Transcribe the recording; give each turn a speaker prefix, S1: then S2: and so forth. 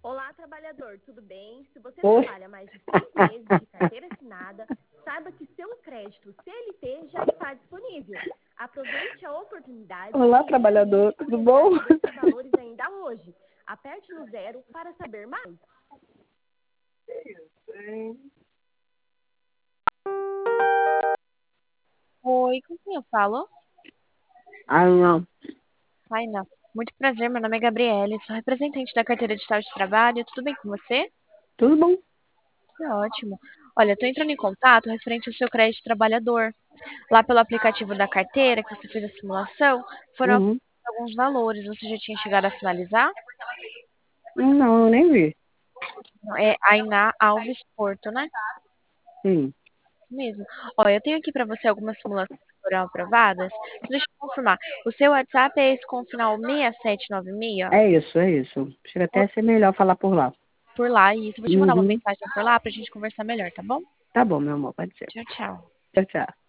S1: Olá, trabalhador, tudo bem? Se você
S2: Oi.
S1: trabalha mais de 6 meses de carteira assinada, saiba que seu crédito CLT já está disponível. Aproveite a oportunidade
S2: Olá,
S1: e
S2: trabalhador,
S1: realize o
S2: tudo bom?
S1: resgate desses valores ainda hoje. Aperte no 0 para saber mais.
S3: Oi, com quem eu falo?
S2: Ah, não.
S3: Ai, não. Muito prazer, meu nome é Gabriele, sou representante da carteira digital de trabalho. Tudo bem com você?
S2: Tudo bom?
S3: Que ótimo. Olha, eu tô entrando em contato referente ao seu crédito trabalhador. Lá pelo aplicativo da carteira, que você fez a simulação, foram
S2: Uhum.
S3: alguns valores. Você já tinha chegado a finalizar?
S2: Não, eu nem vi.
S3: É Ainá Alves Porto, né?
S2: Sim.
S3: Mesmo. Ó, eu tenho aqui para você algumas simulações que foram aprovadas. Deixa eu confirmar. O seu WhatsApp é esse com o final 6796?
S2: É isso, é isso. Chega até a ser melhor falar por lá.
S3: Por lá, isso. Eu vou te mandar uma
S2: Uhum.
S3: mensagem por lá pra gente conversar melhor, tá bom?
S2: Tá bom, meu amor, pode ser.
S3: Tchau, tchau.
S2: Tchau, tchau.